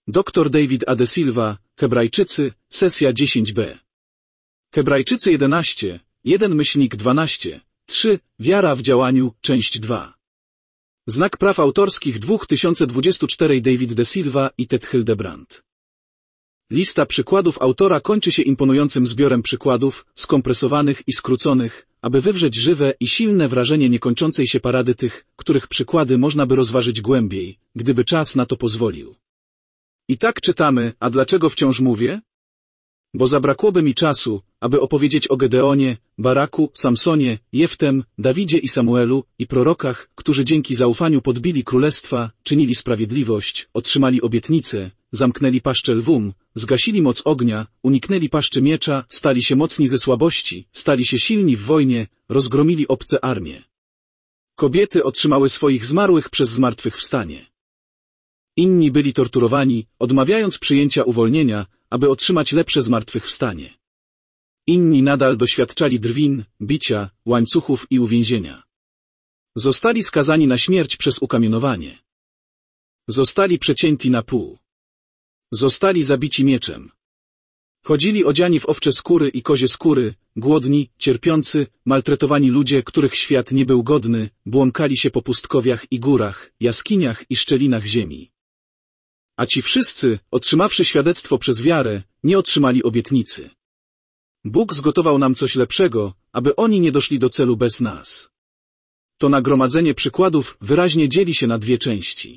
Dr David A. de Silva, Hebrajczycy, sesja 10b. Hebrajczycy 11, 1-12, 3, Wiara w działaniu, część 2. Znak praw autorskich 2024 David de Silva i Ted Hildebrand. Lista przykładów autora kończy się imponującym zbiorem przykładów, skompresowanych i skróconych, aby wywrzeć żywe i silne wrażenie niekończącej się parady tych, których przykłady można by rozważyć głębiej, gdyby czas na to pozwolił. I tak czytamy, a dlaczego wciąż mówię? Bo zabrakłoby mi czasu, aby opowiedzieć o Gedeonie, Baraku, Samsonie, Jeftem, Dawidzie i Samuelu i prorokach, którzy dzięki zaufaniu podbili królestwa, czynili sprawiedliwość, otrzymali obietnice, zamknęli paszczę lwom, zgasili moc ognia, uniknęli paszczy miecza, stali się mocni ze słabości, stali się silni w wojnie, rozgromili obce armie. Kobiety otrzymały swoich zmarłych przez zmartwychwstanie. Inni byli torturowani, odmawiając przyjęcia uwolnienia, aby otrzymać lepsze zmartwychwstanie. Inni nadal doświadczali drwin, bicia, łańcuchów i uwięzienia. Zostali skazani na śmierć przez ukamienowanie. Zostali przecięci na pół. Zostali zabici mieczem. Chodzili odziani w owcze skóry i kozie skóry, głodni, cierpiący, maltretowani ludzie, których świat nie był godny, błąkali się po pustkowiach i górach, jaskiniach i szczelinach ziemi. A ci wszyscy, otrzymawszy świadectwo przez wiarę, nie otrzymali obietnicy. Bóg zgotował nam coś lepszego, aby oni nie doszli do celu bez nas. To nagromadzenie przykładów wyraźnie dzieli się na dwie części.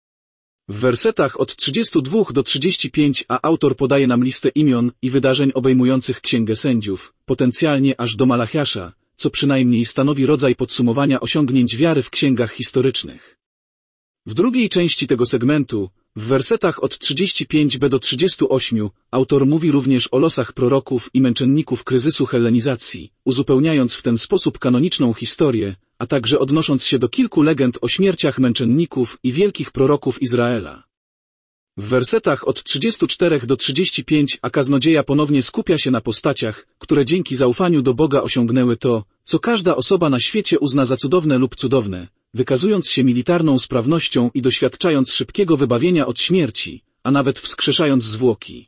W wersetach od 32 do 35 autor podaje nam listę imion i wydarzeń obejmujących Księgę Sędziów, potencjalnie aż do Malachiasza, co przynajmniej stanowi rodzaj podsumowania osiągnięć wiary w księgach historycznych. W drugiej części tego segmentu, w wersetach od 35b do 38, autor mówi również o losach proroków i męczenników kryzysu hellenizacji, uzupełniając w ten sposób kanoniczną historię, a także odnosząc się do kilku legend o śmierciach męczenników i wielkich proroków Izraela. W wersetach od 34 do 35 kaznodzieja ponownie skupia się na postaciach, które dzięki zaufaniu do Boga osiągnęły to, co każda osoba na świecie uzna za cudowne lub cudowne, wykazując się militarną sprawnością i doświadczając szybkiego wybawienia od śmierci, a nawet wskrzeszając zwłoki.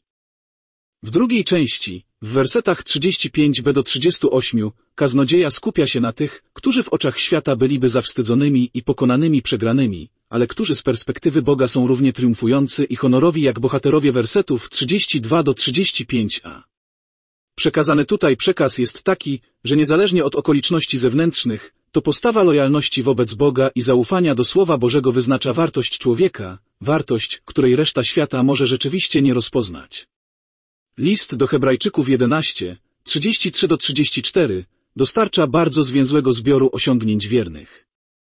W drugiej części, w wersetach 35b do 38, kaznodzieja skupia się na tych, którzy w oczach świata byliby zawstydzonymi i pokonanymi przegranymi, ale którzy z perspektywy Boga są równie triumfujący i honorowi jak bohaterowie wersetów 32 do 35a. Przekazany tutaj przekaz jest taki, że niezależnie od okoliczności zewnętrznych, to postawa lojalności wobec Boga i zaufania do Słowa Bożego wyznacza wartość człowieka, wartość, której reszta świata może rzeczywiście nie rozpoznać. List do Hebrajczyków 11, 33 do 34 dostarcza bardzo zwięzłego zbioru osiągnięć wiernych.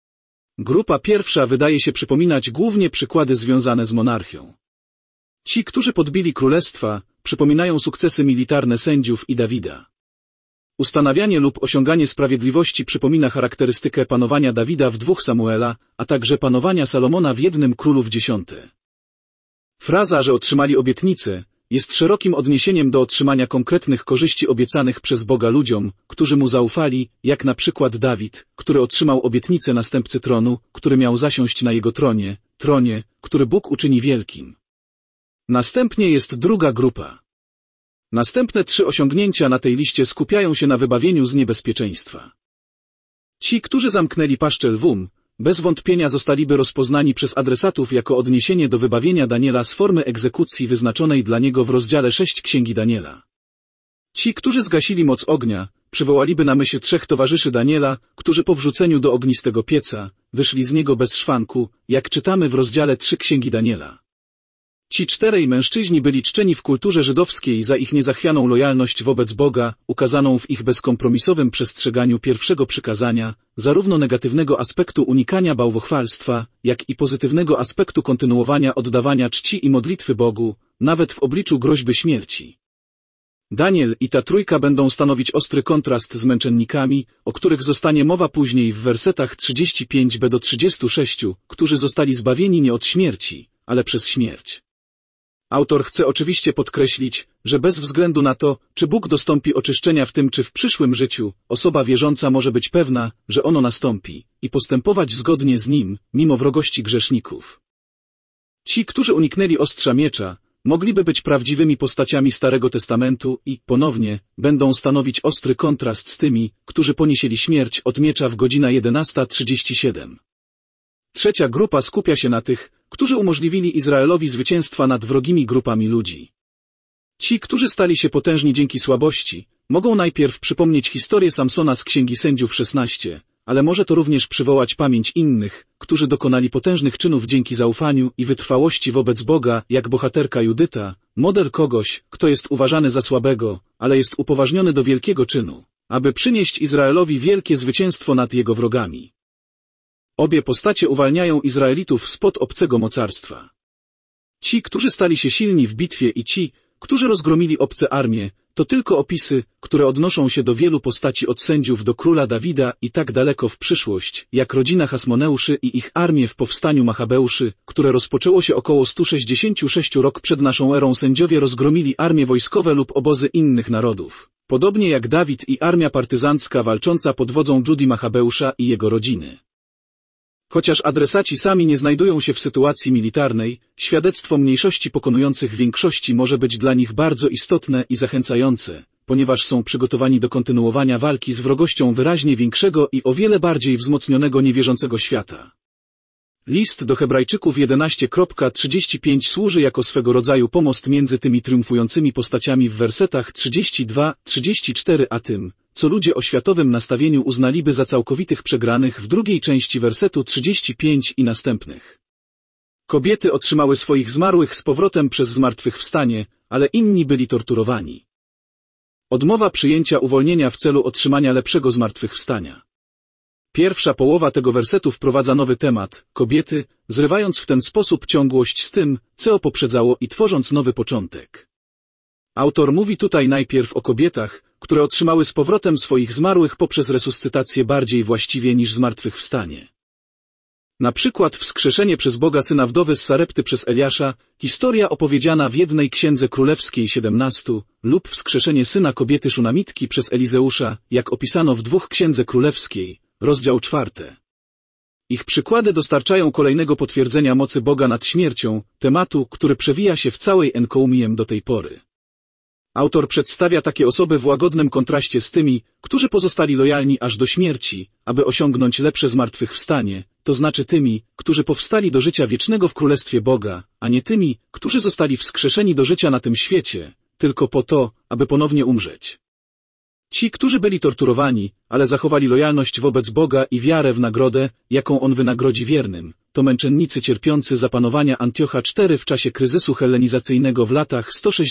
Grupa pierwsza wydaje się przypominać głównie przykłady związane z monarchią. Ci, którzy podbili królestwa, przypominają sukcesy militarne sędziów i Dawida. Ustanawianie lub osiąganie sprawiedliwości przypomina charakterystykę panowania Dawida w 2 Samuela, a także panowania Salomona w 1 Królów 10. Fraza, że otrzymali obietnicę, jest szerokim odniesieniem do otrzymania konkretnych korzyści obiecanych przez Boga ludziom, którzy Mu zaufali, jak na przykład Dawid, który otrzymał obietnicę następcy tronu, który miał zasiąść na jego tronie, który Bóg uczyni wielkim. Następnie jest druga grupa. Następne 3 osiągnięcia na tej liście skupiają się na wybawieniu z niebezpieczeństwa. Ci, którzy zamknęli paszczę lwom, bez wątpienia zostaliby rozpoznani przez adresatów jako odniesienie do wybawienia Daniela z formy egzekucji wyznaczonej dla niego w rozdziale 6 Księgi Daniela. Ci, którzy zgasili moc ognia, przywołaliby na myśl 3 towarzyszy Daniela, którzy po wrzuceniu do ognistego pieca, wyszli z niego bez szwanku, jak czytamy w rozdziale 3 Księgi Daniela. Ci 4 mężczyźni byli czczeni w kulturze żydowskiej za ich niezachwianą lojalność wobec Boga, ukazaną w ich bezkompromisowym przestrzeganiu pierwszego przykazania, zarówno negatywnego aspektu unikania bałwochwalstwa, jak i pozytywnego aspektu kontynuowania oddawania czci i modlitwy Bogu, nawet w obliczu groźby śmierci. Daniel i ta trójka będą stanowić ostry kontrast z męczennikami, o których zostanie mowa później w wersetach 35b do 36, którzy zostali zbawieni nie od śmierci, ale przez śmierć. Autor chce oczywiście podkreślić, że bez względu na to, czy Bóg dostąpi oczyszczenia w tym czy w przyszłym życiu, osoba wierząca może być pewna, że ono nastąpi i postępować zgodnie z nim, mimo wrogości grzeszników. Ci, którzy uniknęli ostrza miecza, mogliby być prawdziwymi postaciami Starego Testamentu i, ponownie, będą stanowić ostry kontrast z tymi, którzy poniesieli śmierć od miecza w godzina 11:37. Trzecia grupa skupia się na tych, którzy umożliwili Izraelowi zwycięstwa nad wrogimi grupami ludzi. Ci, którzy stali się potężni dzięki słabości, mogą najpierw przypomnieć historię Samsona z Księgi Sędziów 16, ale może to również przywołać pamięć innych, którzy dokonali potężnych czynów dzięki zaufaniu i wytrwałości wobec Boga, jak bohaterka Judyta, model kogoś, kto jest uważany za słabego, ale jest upoważniony do wielkiego czynu, aby przynieść Izraelowi wielkie zwycięstwo nad jego wrogami. Obie postacie uwalniają Izraelitów spod obcego mocarstwa. Ci, którzy stali się silni w bitwie i ci, którzy rozgromili obce armie, to tylko opisy, które odnoszą się do wielu postaci od sędziów do króla Dawida i tak daleko w przyszłość, jak rodzina Hasmoneuszy i ich armię w powstaniu Machabeuszy, które rozpoczęło się około 166 rok przed naszą erą. Sędziowie rozgromili armie wojskowe lub obozy innych narodów, podobnie jak Dawid i armia partyzancka walcząca pod wodzą Judi Machabeusza i jego rodziny. Chociaż adresaci sami nie znajdują się w sytuacji militarnej, świadectwo mniejszości pokonujących większości może być dla nich bardzo istotne i zachęcające, ponieważ są przygotowani do kontynuowania walki z wrogością wyraźnie większego i o wiele bardziej wzmocnionego niewierzącego świata. List do Hebrajczyków 11:35 służy jako swego rodzaju pomost między tymi triumfującymi postaciami w wersetach 32-34 a tym, co ludzie o światowym nastawieniu uznaliby za całkowitych przegranych w drugiej części wersetu 35 i następnych. Kobiety otrzymały swoich zmarłych z powrotem przez zmartwychwstanie, ale inni byli torturowani. Odmowa przyjęcia uwolnienia w celu otrzymania lepszego zmartwychwstania. Pierwsza połowa tego wersetu wprowadza nowy temat, kobiety, zrywając w ten sposób ciągłość z tym, co poprzedzało i tworząc nowy początek. Autor mówi tutaj najpierw o kobietach, które otrzymały z powrotem swoich zmarłych poprzez resuscytację bardziej właściwie niż zmartwychwstanie. Na przykład wskrzeszenie przez Boga syna wdowy z Sarepty przez Eliasza, historia opowiedziana w jednej księdze królewskiej 17, lub wskrzeszenie syna kobiety Szunamitki przez Elizeusza, jak opisano w 2 księdze królewskiej, rozdział 4. Ich przykłady dostarczają kolejnego potwierdzenia mocy Boga nad śmiercią, tematu, który przewija się w całej Enkoumiem do tej pory. Autor przedstawia takie osoby w łagodnym kontraście z tymi, którzy pozostali lojalni aż do śmierci, aby osiągnąć lepsze zmartwychwstanie, to znaczy tymi, którzy powstali do życia wiecznego w Królestwie Boga, a nie tymi, którzy zostali wskrzeszeni do życia na tym świecie, tylko po to, aby ponownie umrzeć. Ci, którzy byli torturowani, ale zachowali lojalność wobec Boga i wiarę w nagrodę, jaką On wynagrodzi wiernym, to męczennicy cierpiący za panowania Antiocha IV w czasie kryzysu hellenizacyjnego w latach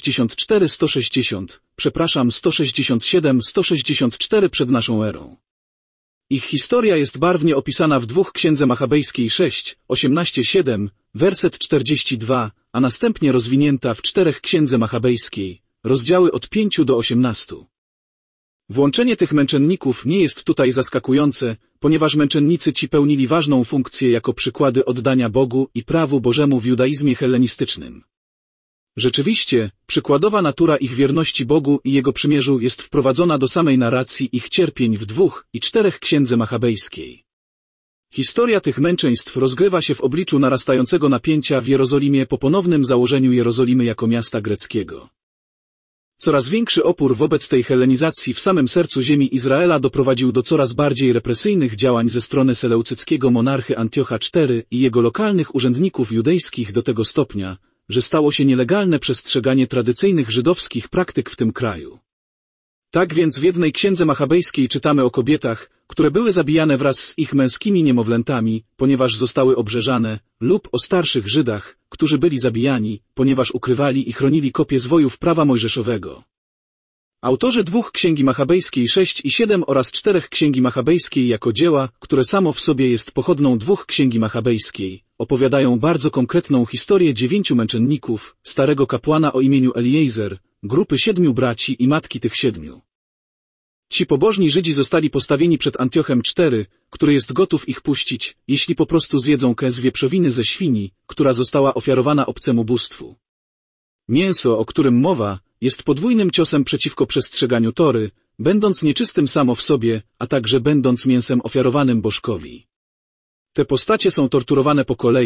167-164 przed naszą erą. Ich historia jest barwnie opisana w 2 Księdze Machabejskiej 6, 18:7, werset 42, a następnie rozwinięta w 4 Księdze Machabejskiej, rozdziały od 5 do 18. Włączenie tych męczenników nie jest tutaj zaskakujące, ponieważ męczennicy ci pełnili ważną funkcję jako przykłady oddania Bogu i prawu Bożemu w judaizmie hellenistycznym. Rzeczywiście, przykładowa natura ich wierności Bogu i Jego przymierzu jest wprowadzona do samej narracji ich cierpień w 2 i 4 Księdze Machabejskiej. Historia tych męczeństw rozgrywa się w obliczu narastającego napięcia w Jerozolimie po ponownym założeniu Jerozolimy jako miasta greckiego. Coraz większy opór wobec tej hellenizacji w samym sercu ziemi Izraela doprowadził do coraz bardziej represyjnych działań ze strony seleucyckiego monarchy Antiocha IV i jego lokalnych urzędników judejskich do tego stopnia, że stało się nielegalne przestrzeganie tradycyjnych żydowskich praktyk w tym kraju. Tak więc w jednej księdze machabejskiej czytamy o kobietach, które były zabijane wraz z ich męskimi niemowlętami, ponieważ zostały obrzeżane, lub o starszych Żydach, którzy byli zabijani, ponieważ ukrywali i chronili kopie zwojów prawa mojżeszowego. Autorzy 2 Księgi Machabejskiej 6 i 7 oraz 4 Księgi Machabejskiej jako dzieła, które samo w sobie jest pochodną 2 Księgi Machabejskiej, opowiadają bardzo konkretną historię 9 męczenników, starego kapłana o imieniu Eliezer, grupy 7 braci i matki tych 7. Ci pobożni Żydzi zostali postawieni przed Antiochem IV, który jest gotów ich puścić, jeśli po prostu zjedzą kęs wieprzowiny ze świni, która została ofiarowana obcemu bóstwu. Mięso, o którym mowa, jest podwójnym ciosem przeciwko przestrzeganiu Tory, będąc nieczystym samo w sobie, a także będąc mięsem ofiarowanym bożkowi. Te postacie są torturowane po kolei,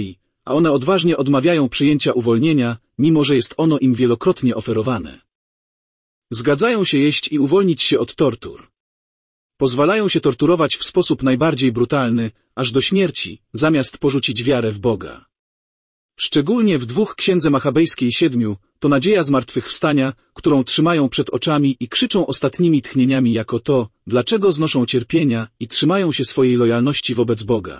a one odważnie odmawiają przyjęcia uwolnienia, mimo że jest ono im wielokrotnie oferowane. Zgadzają się jeść i uwolnić się od tortur. Pozwalają się torturować w sposób najbardziej brutalny, aż do śmierci, zamiast porzucić wiarę w Boga. Szczególnie w 2 Księdze Machabejskiej 7 to nadzieja zmartwychwstania, którą trzymają przed oczami i krzyczą ostatnimi tchnieniami jako to, dlaczego znoszą cierpienia i trzymają się swojej lojalności wobec Boga.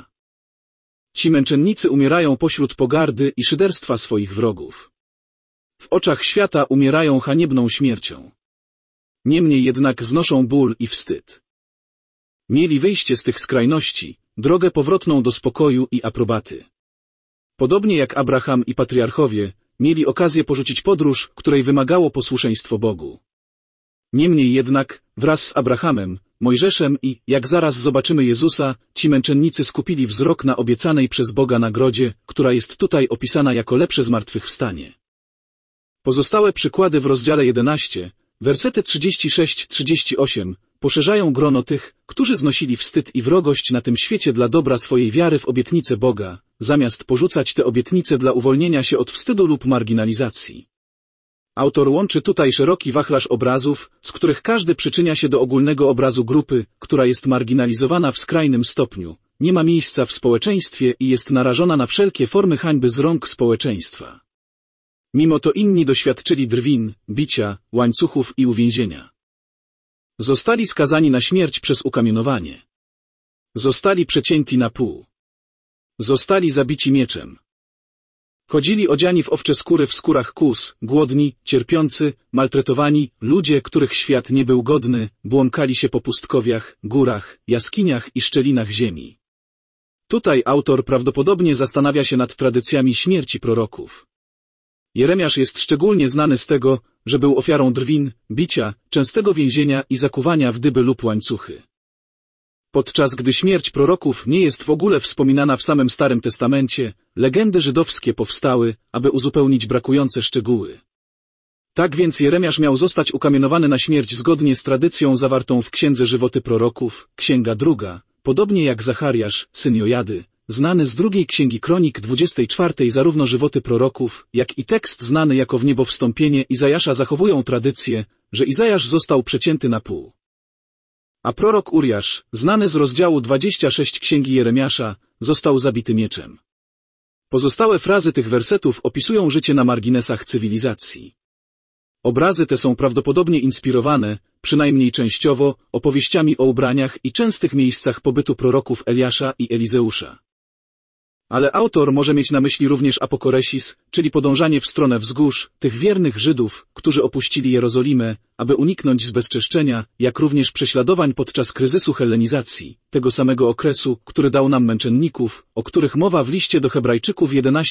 Ci męczennicy umierają pośród pogardy i szyderstwa swoich wrogów. W oczach świata umierają haniebną śmiercią. Niemniej jednak znoszą ból i wstyd. Mieli wyjście z tych skrajności, drogę powrotną do spokoju i aprobaty. Podobnie jak Abraham i patriarchowie, mieli okazję porzucić podróż, której wymagało posłuszeństwo Bogu. Niemniej jednak, wraz z Abrahamem, Mojżeszem i, jak zaraz zobaczymy Jezusa, ci męczennicy skupili wzrok na obiecanej przez Boga nagrodzie, która jest tutaj opisana jako lepsze zmartwychwstanie. Pozostałe przykłady w rozdziale 11, wersety 36-38, poszerzają grono tych, którzy znosili wstyd i wrogość na tym świecie dla dobra swojej wiary w obietnice Boga, zamiast porzucać te obietnice dla uwolnienia się od wstydu lub marginalizacji. Autor łączy tutaj szeroki wachlarz obrazów, z których każdy przyczynia się do ogólnego obrazu grupy, która jest marginalizowana w skrajnym stopniu, nie ma miejsca w społeczeństwie i jest narażona na wszelkie formy hańby z rąk społeczeństwa. Mimo to inni doświadczyli drwin, bicia, łańcuchów i uwięzienia. Zostali skazani na śmierć przez ukamienowanie. Zostali przecięci na pół. Zostali zabici mieczem. Chodzili odziani w owcze skóry w skórach kóz, głodni, cierpiący, maltretowani, ludzie, których świat nie był godny, błąkali się po pustkowiach, górach, jaskiniach i szczelinach ziemi. Tutaj autor prawdopodobnie zastanawia się nad tradycjami śmierci proroków. Jeremiasz jest szczególnie znany z tego, że był ofiarą drwin, bicia, częstego więzienia i zakuwania w dyby lub łańcuchy. Podczas gdy śmierć proroków nie jest w ogóle wspominana w samym Starym Testamencie, legendy żydowskie powstały, aby uzupełnić brakujące szczegóły. Tak więc Jeremiasz miał zostać ukamienowany na śmierć zgodnie z tradycją zawartą w Księdze Żywoty Proroków, Księga 2, podobnie jak Zachariasz, syn Jojady, znany z 2 Księgi Kronik 24. Zarówno Żywoty Proroków, jak i tekst znany jako Wniebowstąpienie Izajasza zachowują tradycję, że Izajasz został przecięty na pół. A prorok Uriasz, znany z rozdziału 26 Księgi Jeremiasza, został zabity mieczem. Pozostałe frazy tych wersetów opisują życie na marginesach cywilizacji. Obrazy te są prawdopodobnie inspirowane, przynajmniej częściowo, opowieściami o ubraniach i częstych miejscach pobytu proroków Eliasza i Elizeusza. Ale autor może mieć na myśli również apokoresis, czyli podążanie w stronę wzgórz, tych wiernych Żydów, którzy opuścili Jerozolimę, aby uniknąć zbezczeszczenia, jak również prześladowań podczas kryzysu hellenizacji, tego samego okresu, który dał nam męczenników, o których mowa w liście do Hebrajczyków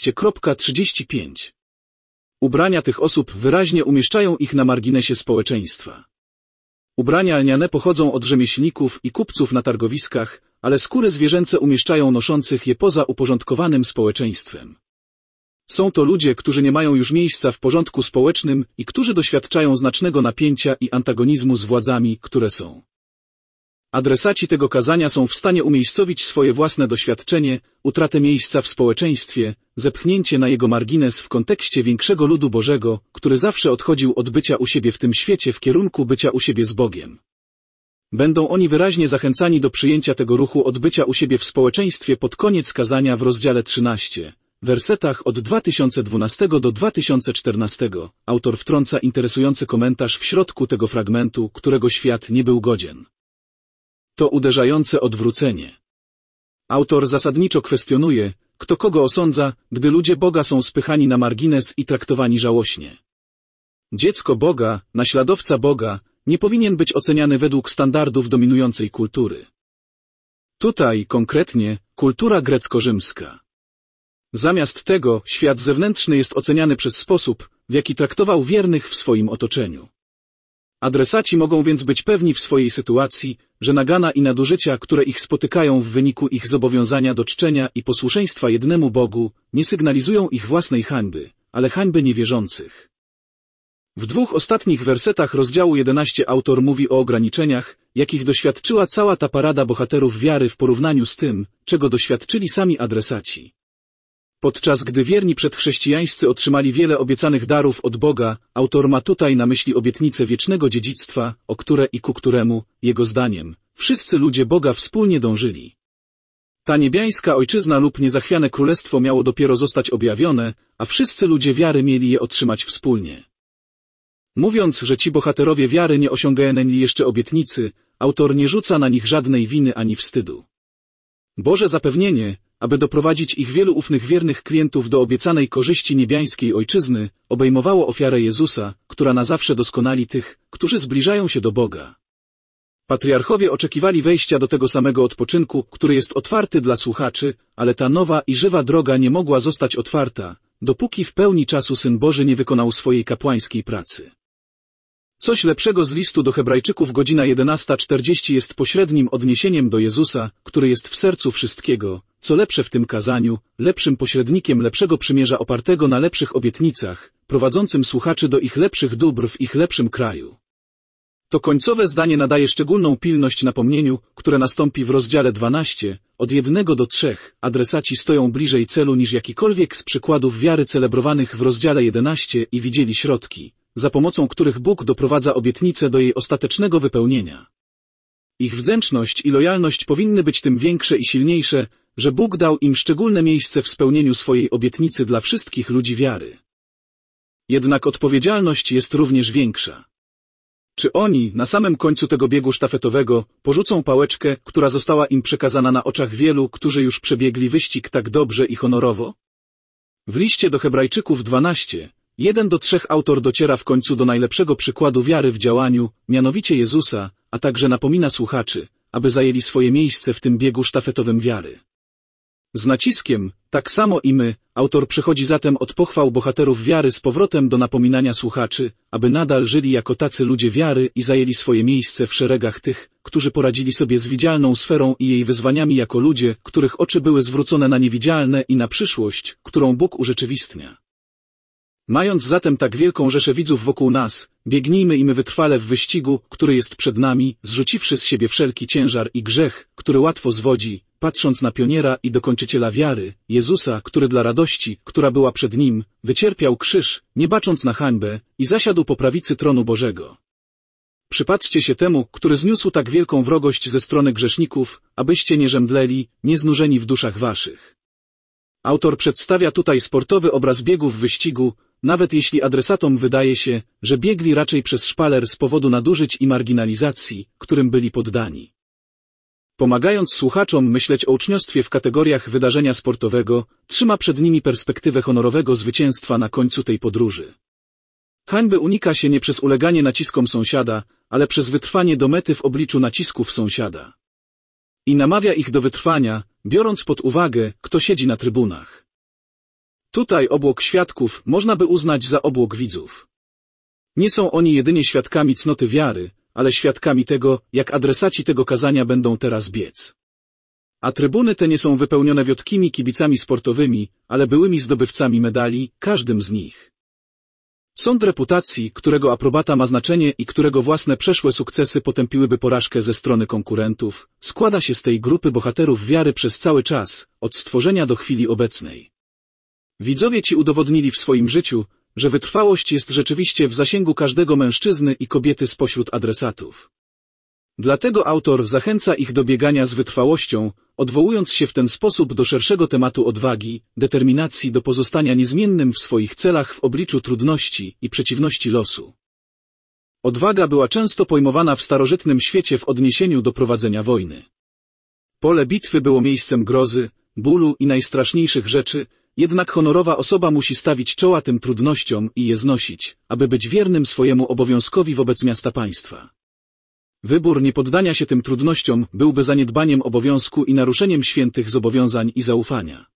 11:35. Ubrania tych osób wyraźnie umieszczają ich na marginesie społeczeństwa. Ubrania lniane pochodzą od rzemieślników i kupców na targowiskach, ale skóry zwierzęce umieszczają noszących je poza uporządkowanym społeczeństwem. Są to ludzie, którzy nie mają już miejsca w porządku społecznym i którzy doświadczają znacznego napięcia i antagonizmu z władzami, które są. Adresaci tego kazania są w stanie umiejscowić swoje własne doświadczenie, utratę miejsca w społeczeństwie, zepchnięcie na jego margines w kontekście większego ludu Bożego, który zawsze odchodził od bycia u siebie w tym świecie w kierunku bycia u siebie z Bogiem. Będą oni wyraźnie zachęcani do przyjęcia tego ruchu od bycia u siebie w społeczeństwie pod koniec kazania w rozdziale 13, wersetach od 2012 do 2014. Autor wtrąca interesujący komentarz w środku tego fragmentu, którego świat nie był godzien. To uderzające odwrócenie. Autor zasadniczo kwestionuje, kto kogo osądza, gdy ludzie Boga są spychani na margines i traktowani żałośnie. Dziecko Boga, naśladowca Boga, nie powinien być oceniany według standardów dominującej kultury. Tutaj, konkretnie, kultura grecko-rzymska. Zamiast tego, świat zewnętrzny jest oceniany przez sposób, w jaki traktował wiernych w swoim otoczeniu. Adresaci mogą więc być pewni w swojej sytuacji, że nagana i nadużycia, które ich spotykają w wyniku ich zobowiązania do czczenia i posłuszeństwa jednemu Bogu, nie sygnalizują ich własnej hańby, ale hańby niewierzących. W 2 ostatnich wersetach rozdziału 11 autor mówi o ograniczeniach, jakich doświadczyła cała ta parada bohaterów wiary w porównaniu z tym, czego doświadczyli sami adresaci. Podczas gdy wierni przedchrześcijańscy otrzymali wiele obiecanych darów od Boga, autor ma tutaj na myśli obietnicę wiecznego dziedzictwa, o które i ku któremu, jego zdaniem, wszyscy ludzie Boga wspólnie dążyli. Ta niebiańska ojczyzna lub niezachwiane królestwo miało dopiero zostać objawione, a wszyscy ludzie wiary mieli je otrzymać wspólnie. Mówiąc, że ci bohaterowie wiary nie osiągnęli jeszcze obietnicy, autor nie rzuca na nich żadnej winy ani wstydu. Boże zapewnienie, aby doprowadzić ich wielu ufnych wiernych klientów do obiecanej korzyści niebiańskiej ojczyzny, obejmowało ofiarę Jezusa, która na zawsze doskonali tych, którzy zbliżają się do Boga. Patriarchowie oczekiwali wejścia do tego samego odpoczynku, który jest otwarty dla słuchaczy, ale ta nowa i żywa droga nie mogła zostać otwarta, dopóki w pełni czasu Syn Boży nie wykonał swojej kapłańskiej pracy. Coś lepszego z listu do Hebrajczyków godzina 11:40 jest pośrednim odniesieniem do Jezusa, który jest w sercu wszystkiego, co lepsze w tym kazaniu, lepszym pośrednikiem lepszego przymierza opartego na lepszych obietnicach, prowadzącym słuchaczy do ich lepszych dóbr w ich lepszym kraju. To końcowe zdanie nadaje szczególną pilność napomnieniu, które nastąpi w rozdziale 12, od 1 do 3. Adresaci stoją bliżej celu niż jakikolwiek z przykładów wiary celebrowanych w rozdziale 11 i widzieli środki, za pomocą których Bóg doprowadza obietnicę do jej ostatecznego wypełnienia. Ich wdzięczność i lojalność powinny być tym większe i silniejsze, że Bóg dał im szczególne miejsce w spełnieniu swojej obietnicy dla wszystkich ludzi wiary. Jednak odpowiedzialność jest również większa. Czy oni, na samym końcu tego biegu sztafetowego, porzucą pałeczkę, która została im przekazana na oczach wielu, którzy już przebiegli wyścig tak dobrze i honorowo? W liście do Hebrajczyków 12, 1 do 3 autor dociera w końcu do najlepszego przykładu wiary w działaniu, mianowicie Jezusa, a także napomina słuchaczy, aby zajęli swoje miejsce w tym biegu sztafetowym wiary. Z naciskiem, tak samo i my, autor przechodzi zatem od pochwał bohaterów wiary z powrotem do napominania słuchaczy, aby nadal żyli jako tacy ludzie wiary i zajęli swoje miejsce w szeregach tych, którzy poradzili sobie z widzialną sferą i jej wyzwaniami jako ludzie, których oczy były zwrócone na niewidzialne i na przyszłość, którą Bóg urzeczywistnia. Mając zatem tak wielką rzeszę widzów wokół nas, biegnijmy i my wytrwale w wyścigu, który jest przed nami, zrzuciwszy z siebie wszelki ciężar i grzech, który łatwo zwodzi, patrząc na pioniera i dokończyciela wiary, Jezusa, który dla radości, która była przed Nim, wycierpiał krzyż, nie bacząc na hańbę, i zasiadł po prawicy tronu Bożego. Przypatrzcie się temu, który zniósł tak wielką wrogość ze strony grzeszników, abyście nie żemdleli, nie znużeni w duszach waszych. Autor przedstawia tutaj sportowy obraz biegu w wyścigu, nawet jeśli adresatom wydaje się, że biegli raczej przez szpaler z powodu nadużyć i marginalizacji, którym byli poddani. Pomagając słuchaczom myśleć o uczniostwie w kategoriach wydarzenia sportowego, trzyma przed nimi perspektywę honorowego zwycięstwa na końcu tej podróży. Hańby unika się nie przez uleganie naciskom sąsiada, ale przez wytrwanie do mety w obliczu nacisków sąsiada. I namawia ich do wytrwania, biorąc pod uwagę, kto siedzi na trybunach. Tutaj obłok świadków można by uznać za obłok widzów. Nie są oni jedynie świadkami cnoty wiary, ale świadkami tego, jak adresaci tego kazania będą teraz biec. A trybuny te nie są wypełnione wiotkimi kibicami sportowymi, ale byłymi zdobywcami medali, każdym z nich. Sąd reputacji, którego aprobata ma znaczenie i którego własne przeszłe sukcesy potępiłyby porażkę ze strony konkurentów, składa się z tej grupy bohaterów wiary przez cały czas, od stworzenia do chwili obecnej. Widzowie ci udowodnili w swoim życiu, że wytrwałość jest rzeczywiście w zasięgu każdego mężczyzny i kobiety spośród adresatów. Dlatego autor zachęca ich do biegania z wytrwałością, odwołując się w ten sposób do szerszego tematu odwagi, determinacji do pozostania niezmiennym w swoich celach w obliczu trudności i przeciwności losu. Odwaga była często pojmowana w starożytnym świecie w odniesieniu do prowadzenia wojny. Pole bitwy było miejscem grozy, bólu i najstraszniejszych rzeczy, jednak honorowa osoba musi stawić czoła tym trudnościom i je znosić, aby być wiernym swojemu obowiązkowi wobec miasta państwa. Wybór niepoddania się tym trudnościom byłby zaniedbaniem obowiązku i naruszeniem świętych zobowiązań i zaufania.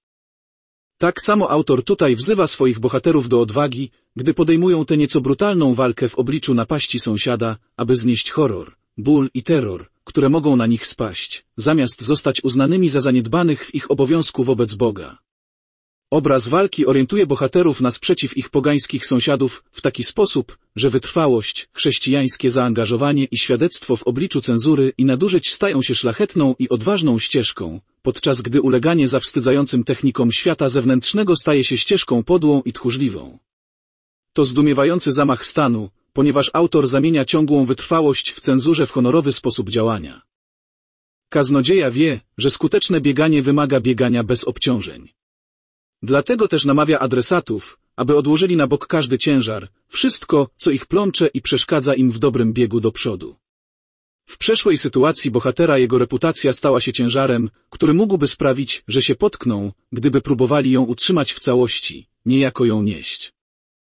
Tak samo autor tutaj wzywa swoich bohaterów do odwagi, gdy podejmują tę nieco brutalną walkę w obliczu napaści sąsiada, aby znieść horror, ból i terror, które mogą na nich spaść, zamiast zostać uznanymi za zaniedbanych w ich obowiązku wobec Boga. Obraz walki orientuje bohaterów na sprzeciw ich pogańskich sąsiadów w taki sposób, że wytrwałość, chrześcijańskie zaangażowanie i świadectwo w obliczu cenzury i nadużyć stają się szlachetną i odważną ścieżką, podczas gdy uleganie zawstydzającym technikom świata zewnętrznego staje się ścieżką podłą i tchórzliwą. To zdumiewający zamach stanu, ponieważ autor zamienia ciągłą wytrwałość w cenzurze w honorowy sposób działania. Kaznodzieja wie, że skuteczne bieganie wymaga biegania bez obciążeń. Dlatego też namawia adresatów, aby odłożyli na bok każdy ciężar, wszystko, co ich plącze i przeszkadza im w dobrym biegu do przodu. W przeszłej sytuacji bohatera jego reputacja stała się ciężarem, który mógłby sprawić, że się potkną, gdyby próbowali ją utrzymać w całości, niejako ją nieść.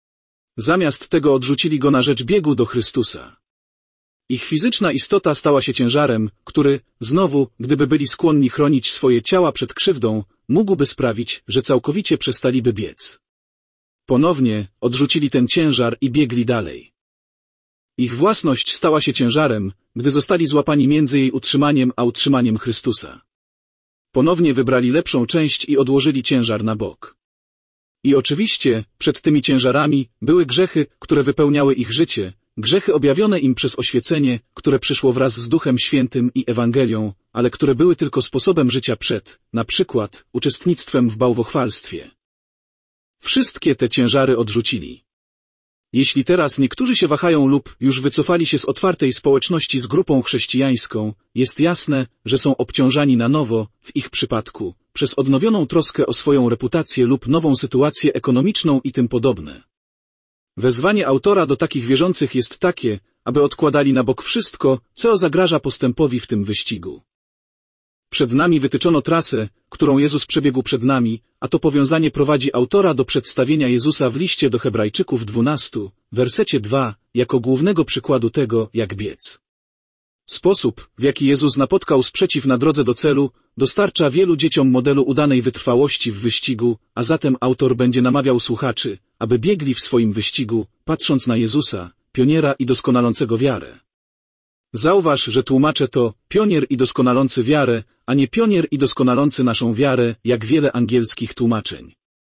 Zamiast tego odrzucili go na rzecz biegu do Chrystusa. Ich fizyczna istota stała się ciężarem, który, znowu, gdyby byli skłonni chronić swoje ciała przed krzywdą, mógłby sprawić, że całkowicie przestaliby biec. Ponownie odrzucili ten ciężar i biegli dalej. Ich własność stała się ciężarem, gdy zostali złapani między jej utrzymaniem a utrzymaniem Chrystusa. Ponownie wybrali lepszą część i odłożyli ciężar na bok. I oczywiście, przed tymi ciężarami były grzechy, które wypełniały ich życie, grzechy objawione im przez oświecenie, które przyszło wraz z Duchem Świętym i Ewangelią, ale które były tylko sposobem życia przed, na przykład, uczestnictwem w bałwochwalstwie. Wszystkie te ciężary odrzucili. Jeśli teraz niektórzy się wahają lub już wycofali się z otwartej społeczności z grupą chrześcijańską, jest jasne, że są obciążani na nowo, w ich przypadku, przez odnowioną troskę o swoją reputację lub nową sytuację ekonomiczną i tym podobne. Wezwanie autora do takich wierzących jest takie, aby odkładali na bok wszystko, co zagraża postępowi w tym wyścigu. Przed nami wytyczono trasę, którą Jezus przebiegł przed nami, a to powiązanie prowadzi autora do przedstawienia Jezusa w liście do Hebrajczyków 12, wersecie 2, jako głównego przykładu tego, jak biec. Sposób, w jaki Jezus napotkał sprzeciw na drodze do celu, dostarcza wielu dzieciom modelu udanej wytrwałości w wyścigu, a zatem autor będzie namawiał słuchaczy, aby biegli w swoim wyścigu, patrząc na Jezusa, pioniera i doskonalącego wiarę. Zauważ, że tłumaczę to pionier i doskonalący wiarę, a nie pionier i doskonalący naszą wiarę, jak wiele angielskich tłumaczeń.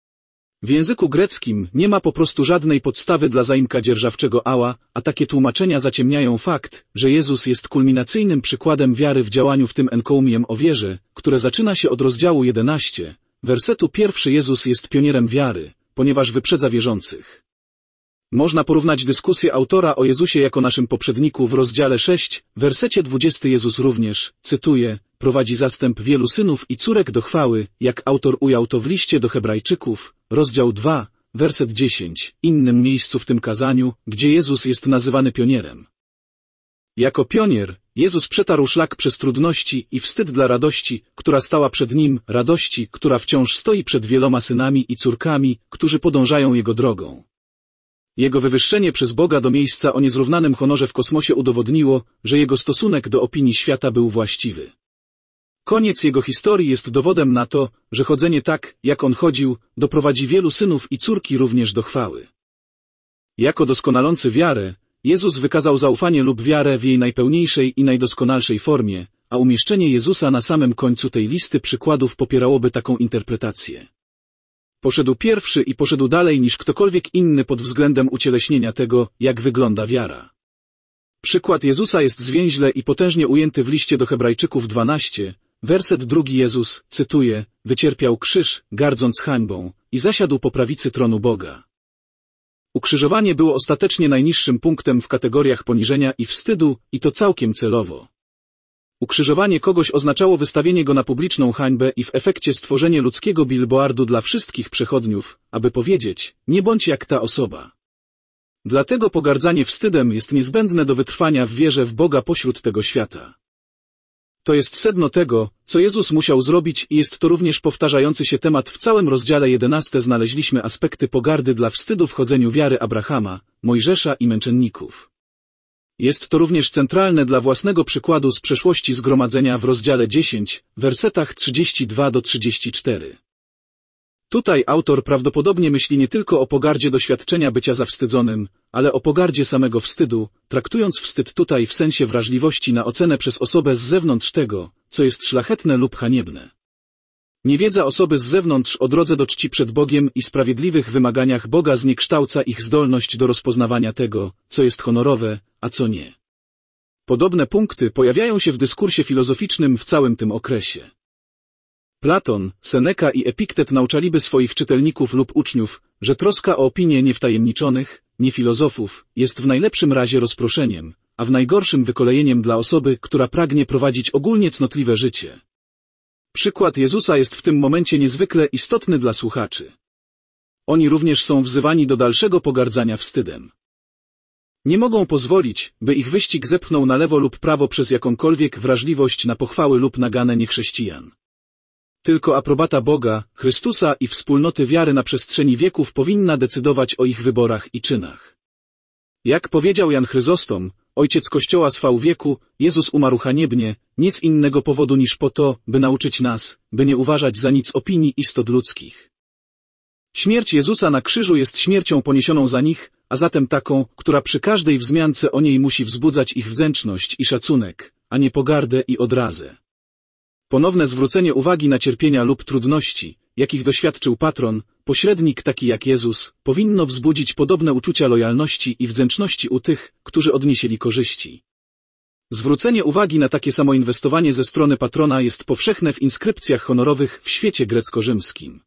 W języku greckim nie ma po prostu żadnej podstawy dla zaimka dzierżawczego ała, a takie tłumaczenia zaciemniają fakt, że Jezus jest kulminacyjnym przykładem wiary w działaniu, w tym enkoumiem o wierze, które zaczyna się od rozdziału 11, wersetu 1. Jezus jest pionierem wiary, ponieważ wyprzedza wierzących. Można porównać dyskusję autora o Jezusie jako naszym poprzedniku w rozdziale 6, wersecie 20. Jezus również, cytuję, prowadzi zastęp wielu synów i córek do chwały, jak autor ujął to w liście do Hebrajczyków, rozdział 2, werset 10, innym miejscu w tym kazaniu, gdzie Jezus jest nazywany pionierem. Jako pionier, Jezus przetarł szlak przez trudności i wstyd dla radości, która stała przed Nim, radości, która wciąż stoi przed wieloma synami i córkami, którzy podążają Jego drogą. Jego wywyższenie przez Boga do miejsca o niezrównanym honorze w kosmosie udowodniło, że jego stosunek do opinii świata był właściwy. Koniec jego historii jest dowodem na to, że chodzenie tak, jak on chodził, doprowadzi wielu synów i córki również do chwały. Jako doskonalący wiarę, Jezus wykazał zaufanie lub wiarę w jej najpełniejszej i najdoskonalszej formie, a umieszczenie Jezusa na samym końcu tej listy przykładów popierałoby taką interpretację. Poszedł pierwszy i poszedł dalej niż ktokolwiek inny pod względem ucieleśnienia tego, jak wygląda wiara. Przykład Jezusa jest zwięźle i potężnie ujęty w liście do Hebrajczyków 12, werset 2. Jezus, cytuję, wycierpiał krzyż, gardząc hańbą, i zasiadł po prawicy tronu Boga. Ukrzyżowanie było ostatecznie najniższym punktem w kategoriach poniżenia i wstydu, i to całkiem celowo. Ukrzyżowanie kogoś oznaczało wystawienie go na publiczną hańbę i w efekcie stworzenie ludzkiego billboardu dla wszystkich przechodniów, aby powiedzieć, nie bądź jak ta osoba. Dlatego pogardzanie wstydem jest niezbędne do wytrwania w wierze w Boga pośród tego świata. To jest sedno tego, co Jezus musiał zrobić i jest to również powtarzający się temat w całym rozdziale 11. Znaleźliśmy aspekty pogardy dla wstydu w chodzeniu wiary Abrahama, Mojżesza i męczenników. Jest to również centralne dla własnego przykładu z przeszłości zgromadzenia w rozdziale 10, wersetach 32 do 34. Tutaj autor prawdopodobnie myśli nie tylko o pogardzie doświadczenia bycia zawstydzonym, ale o pogardzie samego wstydu, traktując wstyd tutaj w sensie wrażliwości na ocenę przez osobę z zewnątrz tego, co jest szlachetne lub haniebne. Niewiedza osoby z zewnątrz o drodze do czci przed Bogiem i sprawiedliwych wymaganiach Boga zniekształca ich zdolność do rozpoznawania tego, co jest honorowe, a co nie. Podobne punkty pojawiają się w dyskursie filozoficznym w całym tym okresie. Platon, Seneca i Epiktet nauczaliby swoich czytelników lub uczniów, że troska o opinie niewtajemniczonych, nie filozofów, jest w najlepszym razie rozproszeniem, a w najgorszym wykolejeniem dla osoby, która pragnie prowadzić ogólnie cnotliwe życie. Przykład Jezusa jest w tym momencie niezwykle istotny dla słuchaczy. Oni również są wzywani do dalszego pogardzania wstydem. Nie mogą pozwolić, by ich wyścig zepchnął na lewo lub prawo przez jakąkolwiek wrażliwość na pochwały lub naganę niechrześcijan. Tylko aprobata Boga, Chrystusa i wspólnoty wiary na przestrzeni wieków powinna decydować o ich wyborach i czynach. Jak powiedział Jan Chryzostom, ojciec Kościoła z V wieku, Jezus umarł haniebnie, nie z innego powodu niż po to, by nauczyć nas, by nie uważać za nic opinii istot ludzkich. Śmierć Jezusa na krzyżu jest śmiercią poniesioną za nich, a zatem taką, która przy każdej wzmiance o niej musi wzbudzać ich wdzięczność i szacunek, a nie pogardę i odrazę. Ponowne zwrócenie uwagi na cierpienia lub trudności, jakich doświadczył patron, pośrednik taki jak Jezus, powinno wzbudzić podobne uczucia lojalności i wdzięczności u tych, którzy odnieśli korzyści. Zwrócenie uwagi na takie samo inwestowanie ze strony patrona jest powszechne w inskrypcjach honorowych w świecie grecko-rzymskim.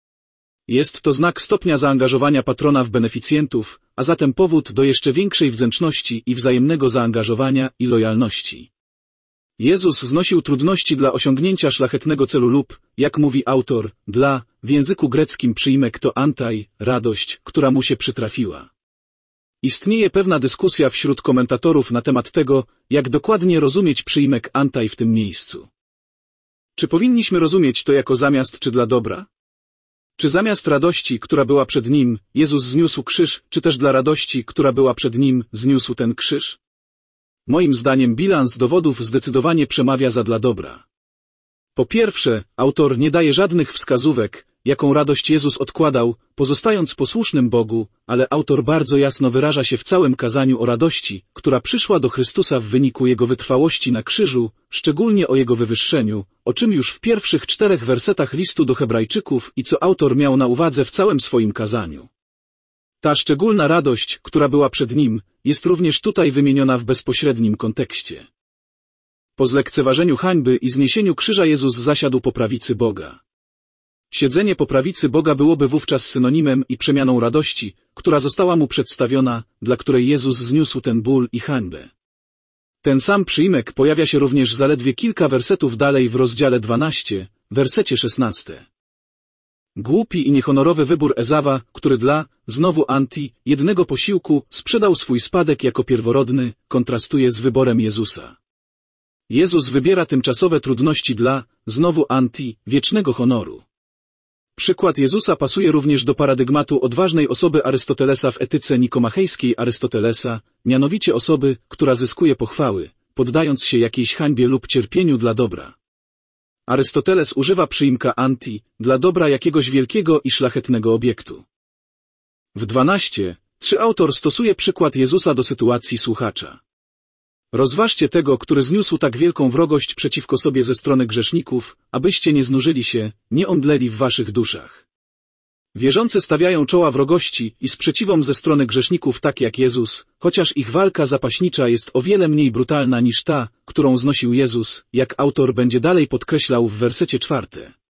Jest to znak stopnia zaangażowania patrona w beneficjentów, a zatem powód do jeszcze większej wdzięczności i wzajemnego zaangażowania i lojalności. Jezus znosił trudności dla osiągnięcia szlachetnego celu lub, jak mówi autor, w języku greckim przyimek to antai, radość, która mu się przytrafiła. Istnieje pewna dyskusja wśród komentatorów na temat tego, jak dokładnie rozumieć przyimek antai w tym miejscu. Czy powinniśmy rozumieć to jako zamiast czy dla dobra? Czy zamiast radości, która była przed nim, Jezus zniósł krzyż, czy też dla radości, która była przed nim, zniósł ten krzyż? Moim zdaniem bilans dowodów zdecydowanie przemawia za dla dobra. Po pierwsze, autor nie daje żadnych wskazówek, jaką radość Jezus odkładał, pozostając posłusznym Bogu, ale autor bardzo jasno wyraża się w całym kazaniu o radości, która przyszła do Chrystusa w wyniku Jego wytrwałości na krzyżu, szczególnie o Jego wywyższeniu, o czym już w pierwszych 4 wersetach listu do Hebrajczyków i co autor miał na uwadze w całym swoim kazaniu. Ta szczególna radość, która była przed nim, jest również tutaj wymieniona w bezpośrednim kontekście. Po zlekceważeniu hańby i zniesieniu krzyża Jezus zasiadł po prawicy Boga. Siedzenie po prawicy Boga byłoby wówczas synonimem i przemianą radości, która została mu przedstawiona, dla której Jezus zniósł ten ból i hańbę. Ten sam przyimek pojawia się również zaledwie kilka wersetów dalej w rozdziale 12, wersecie 16. Głupi i niehonorowy wybór Ezawa, który znowu jednego posiłku, sprzedał swój spadek jako pierworodny, kontrastuje z wyborem Jezusa. Jezus wybiera tymczasowe trudności znowu wiecznego honoru. Przykład Jezusa pasuje również do paradygmatu odważnej osoby Arystotelesa w etyce nikomachejskiej Arystotelesa, mianowicie osoby, która zyskuje pochwały, poddając się jakiejś hańbie lub cierpieniu dla dobra. Arystoteles używa przyimka dla dobra jakiegoś wielkiego i szlachetnego obiektu. W 12:3 autor stosuje przykład Jezusa do sytuacji słuchacza. Rozważcie tego, który zniósł tak wielką wrogość przeciwko sobie ze strony grzeszników, abyście nie znużyli się, nie omdleli w waszych duszach. Wierzący stawiają czoła wrogości i sprzeciwom ze strony grzeszników tak jak Jezus, chociaż ich walka zapaśnicza jest o wiele mniej brutalna niż ta, którą znosił Jezus, jak autor będzie dalej podkreślał w wersecie 4.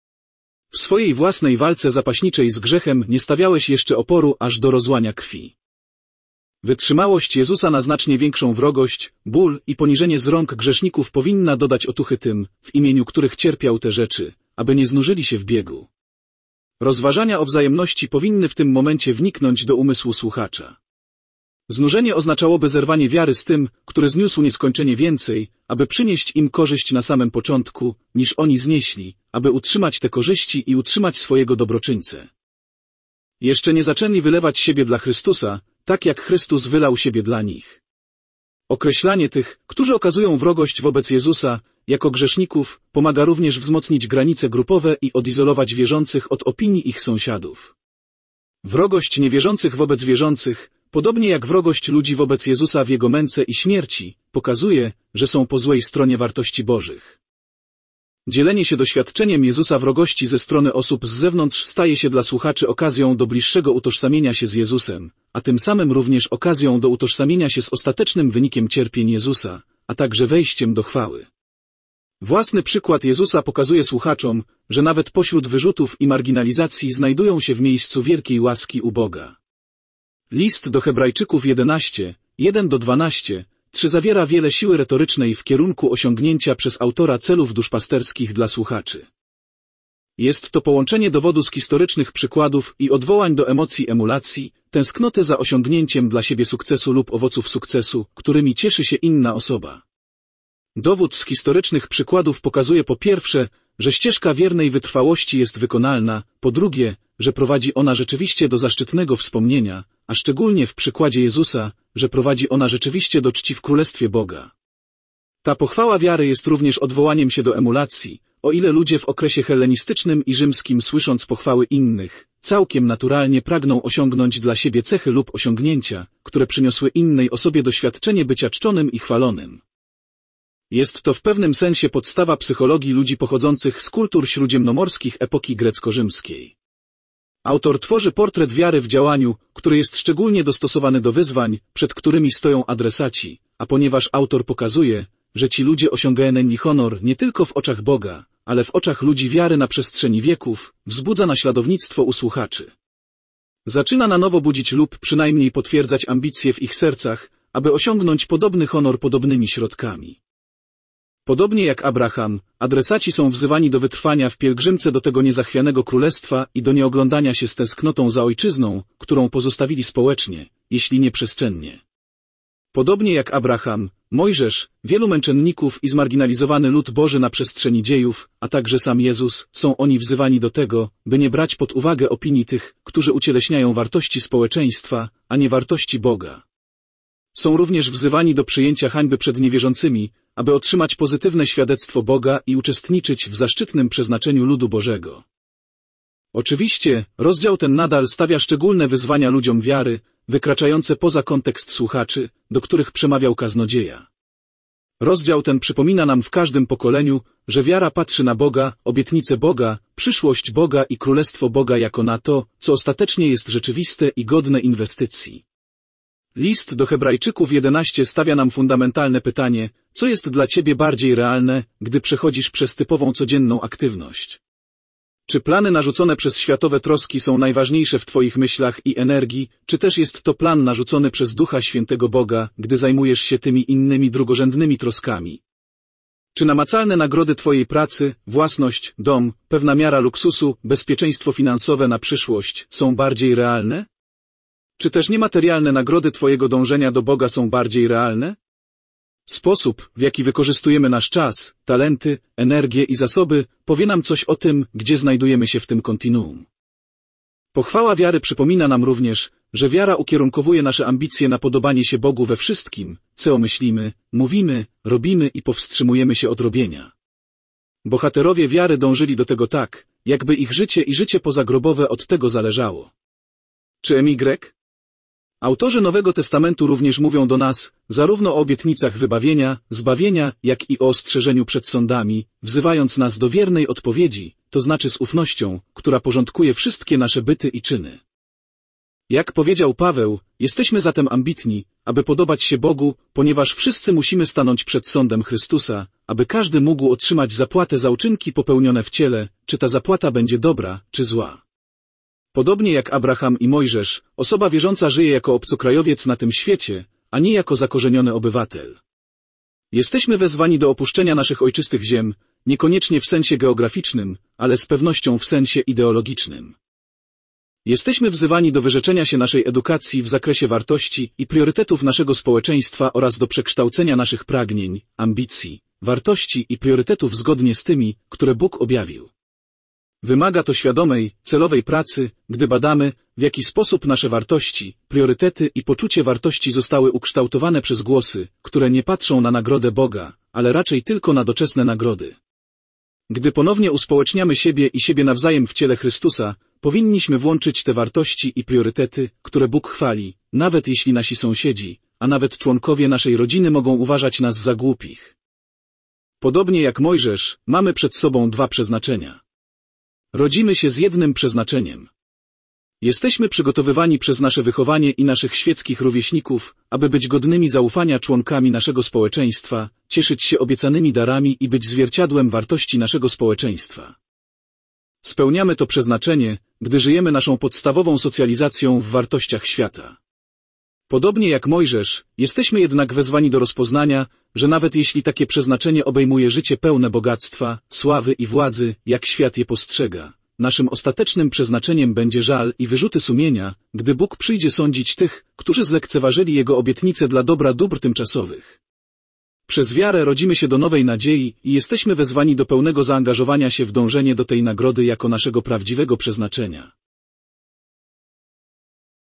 W swojej własnej walce zapaśniczej z grzechem nie stawiałeś jeszcze oporu aż do rozłania krwi. Wytrzymałość Jezusa na znacznie większą wrogość, ból i poniżenie z rąk grzeszników powinna dodać otuchy tym, w imieniu których cierpiał te rzeczy, aby nie znużyli się w biegu. Rozważania o wzajemności powinny w tym momencie wniknąć do umysłu słuchacza. Znużenie oznaczałoby zerwanie wiary z tym, który zniósł nieskończenie więcej, aby przynieść im korzyść na samym początku, niż oni znieśli, aby utrzymać te korzyści i utrzymać swojego dobroczyńcę. Jeszcze nie zaczęli wylewać siebie dla Chrystusa, tak jak Chrystus wylał siebie dla nich. Określanie tych, którzy okazują wrogość wobec Jezusa, jako grzeszników, pomaga również wzmocnić granice grupowe i odizolować wierzących od opinii ich sąsiadów. Wrogość niewierzących wobec wierzących, podobnie jak wrogość ludzi wobec Jezusa w Jego męce i śmierci, pokazuje, że są po złej stronie wartości Bożych. Dzielenie się doświadczeniem Jezusa wrogości ze strony osób z zewnątrz staje się dla słuchaczy okazją do bliższego utożsamienia się z Jezusem, a tym samym również okazją do utożsamienia się z ostatecznym wynikiem cierpień Jezusa, a także wejściem do chwały. Własny przykład Jezusa pokazuje słuchaczom, że nawet pośród wyrzutów i marginalizacji znajdują się w miejscu wielkiej łaski u Boga. List do Hebrajczyków 11, 1-12, 3 zawiera wiele siły retorycznej w kierunku osiągnięcia przez autora celów duszpasterskich dla słuchaczy. Jest to połączenie dowodu z historycznych przykładów i odwołań do emocji emulacji, tęsknoty za osiągnięciem dla siebie sukcesu lub owoców sukcesu, którymi cieszy się inna osoba. Dowód z historycznych przykładów pokazuje po pierwsze, że ścieżka wiernej wytrwałości jest wykonalna, po drugie, że prowadzi ona rzeczywiście do zaszczytnego wspomnienia, a szczególnie w przykładzie Jezusa, że prowadzi ona rzeczywiście do czci w Królestwie Boga. Ta pochwała wiary jest również odwołaniem się do emulacji, o ile ludzie w okresie hellenistycznym i rzymskim, słysząc pochwały innych, całkiem naturalnie pragną osiągnąć dla siebie cechy lub osiągnięcia, które przyniosły innej osobie doświadczenie bycia czczonym i chwalonym. Jest to w pewnym sensie podstawa psychologii ludzi pochodzących z kultur śródziemnomorskich epoki grecko-rzymskiej. Autor tworzy portret wiary w działaniu, który jest szczególnie dostosowany do wyzwań, przed którymi stoją adresaci, a ponieważ autor pokazuje, że ci ludzie osiągają honor nie tylko w oczach Boga, ale w oczach ludzi wiary na przestrzeni wieków, wzbudza naśladownictwo u słuchaczy. Zaczyna na nowo budzić lub przynajmniej potwierdzać ambicje w ich sercach, aby osiągnąć podobny honor podobnymi środkami. Podobnie jak Abraham, adresaci są wzywani do wytrwania w pielgrzymce do tego niezachwianego królestwa i do nieoglądania się z tęsknotą za ojczyzną, którą pozostawili społecznie, jeśli nie przestrzennie. Podobnie jak Abraham, Mojżesz, wielu męczenników i zmarginalizowany lud Boży na przestrzeni dziejów, a także sam Jezus, są oni wzywani do tego, by nie brać pod uwagę opinii tych, którzy ucieleśniają wartości społeczeństwa, a nie wartości Boga. Są również wzywani do przyjęcia hańby przed niewierzącymi, aby otrzymać pozytywne świadectwo Boga i uczestniczyć w zaszczytnym przeznaczeniu ludu Bożego. Oczywiście, rozdział ten nadal stawia szczególne wyzwania ludziom wiary, wykraczające poza kontekst słuchaczy, do których przemawiał kaznodzieja. Rozdział ten przypomina nam w każdym pokoleniu, że wiara patrzy na Boga, obietnice Boga, przyszłość Boga i królestwo Boga jako na to, co ostatecznie jest rzeczywiste i godne inwestycji. List do Hebrajczyków 11 stawia nam fundamentalne pytanie, co jest dla ciebie bardziej realne, gdy przechodzisz przez typową codzienną aktywność? Czy plany narzucone przez światowe troski są najważniejsze w twoich myślach i energii, czy też jest to plan narzucony przez Ducha Świętego Boga, gdy zajmujesz się tymi innymi drugorzędnymi troskami? Czy namacalne nagrody twojej pracy, własność, dom, pewna miara luksusu, bezpieczeństwo finansowe na przyszłość są bardziej realne? Czy też niematerialne nagrody twojego dążenia do Boga są bardziej realne? Sposób, w jaki wykorzystujemy nasz czas, talenty, energię i zasoby, powie nam coś o tym, gdzie znajdujemy się w tym kontinuum. Pochwała wiary przypomina nam również, że wiara ukierunkowuje nasze ambicje na podobanie się Bogu we wszystkim, co myślimy, mówimy, robimy i powstrzymujemy się od robienia. Bohaterowie wiary dążyli do tego tak, jakby ich życie i życie pozagrobowe od tego zależało. Czy MY? Autorzy Nowego Testamentu również mówią do nas, zarówno o obietnicach wybawienia, zbawienia, jak i o ostrzeżeniu przed sądami, wzywając nas do wiernej odpowiedzi, to znaczy z ufnością, która porządkuje wszystkie nasze byty i czyny. Jak powiedział Paweł, jesteśmy zatem ambitni, aby podobać się Bogu, ponieważ wszyscy musimy stanąć przed sądem Chrystusa, aby każdy mógł otrzymać zapłatę za uczynki popełnione w ciele, czy ta zapłata będzie dobra, czy zła. Podobnie jak Abraham i Mojżesz, osoba wierząca żyje jako obcokrajowiec na tym świecie, a nie jako zakorzeniony obywatel. Jesteśmy wezwani do opuszczenia naszych ojczystych ziem, niekoniecznie w sensie geograficznym, ale z pewnością w sensie ideologicznym. Jesteśmy wzywani do wyrzeczenia się naszej edukacji w zakresie wartości i priorytetów naszego społeczeństwa oraz do przekształcenia naszych pragnień, ambicji, wartości i priorytetów zgodnie z tymi, które Bóg objawił. Wymaga to świadomej, celowej pracy, gdy badamy, w jaki sposób nasze wartości, priorytety i poczucie wartości zostały ukształtowane przez głosy, które nie patrzą na nagrodę Boga, ale raczej tylko na doczesne nagrody. Gdy ponownie uspołeczniamy siebie i siebie nawzajem w ciele Chrystusa, powinniśmy włączyć te wartości i priorytety, które Bóg chwali, nawet jeśli nasi sąsiedzi, a nawet członkowie naszej rodziny mogą uważać nas za głupich. Podobnie jak Mojżesz, mamy przed sobą dwa przeznaczenia. Rodzimy się z jednym przeznaczeniem. Jesteśmy przygotowywani przez nasze wychowanie i naszych świeckich rówieśników, aby być godnymi zaufania członkami naszego społeczeństwa, cieszyć się obiecanymi darami i być zwierciadłem wartości naszego społeczeństwa. Spełniamy to przeznaczenie, gdy żyjemy naszą podstawową socjalizacją w wartościach świata. Podobnie jak Mojżesz, jesteśmy jednak wezwani do rozpoznania, że nawet jeśli takie przeznaczenie obejmuje życie pełne bogactwa, sławy i władzy, jak świat je postrzega, naszym ostatecznym przeznaczeniem będzie żal i wyrzuty sumienia, gdy Bóg przyjdzie sądzić tych, którzy zlekceważyli Jego obietnice dla dobra dóbr tymczasowych. Przez wiarę rodzimy się do nowej nadziei i jesteśmy wezwani do pełnego zaangażowania się w dążenie do tej nagrody jako naszego prawdziwego przeznaczenia.